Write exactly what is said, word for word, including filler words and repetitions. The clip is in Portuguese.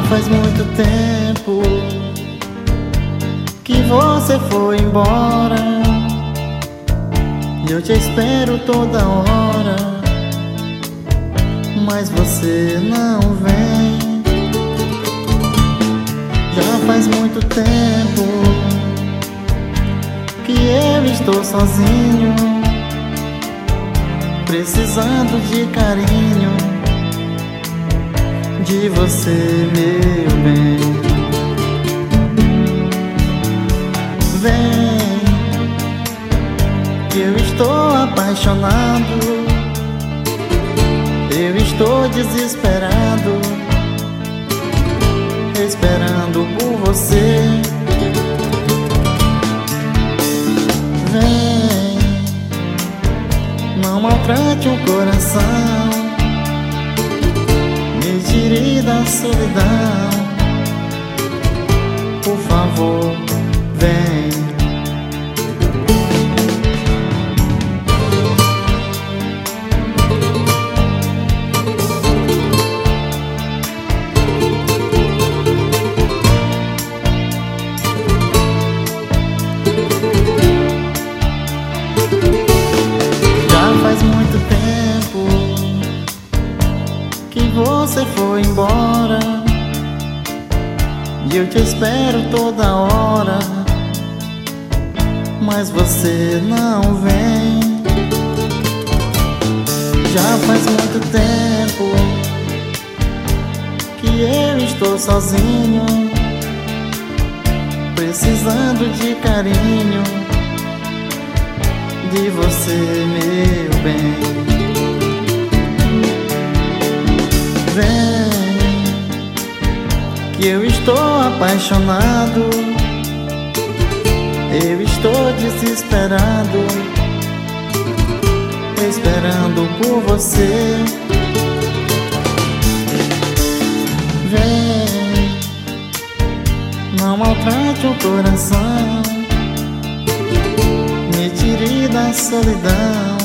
faz muito tempo que você foi embora, e eu te espero toda hora, mas você não vem. Já faz muito tempo que eu estou sozinho, precisando de carinho de você, meu bem. Vem, que eu estou apaixonado, eu estou desesperado, esperando por você. Vem, não maltrate o coração, me tire da solidão, por favor, vem. Faz muito tempo que você foi embora, e eu te espero toda hora, mas você não vem. Já faz muito tempo que eu estou sozinho, precisando de carinho de você, meu bem. Vem, que eu estou apaixonado, eu estou desesperado, esperando por você. Vem, não maltrate o coração, me tire da solidão,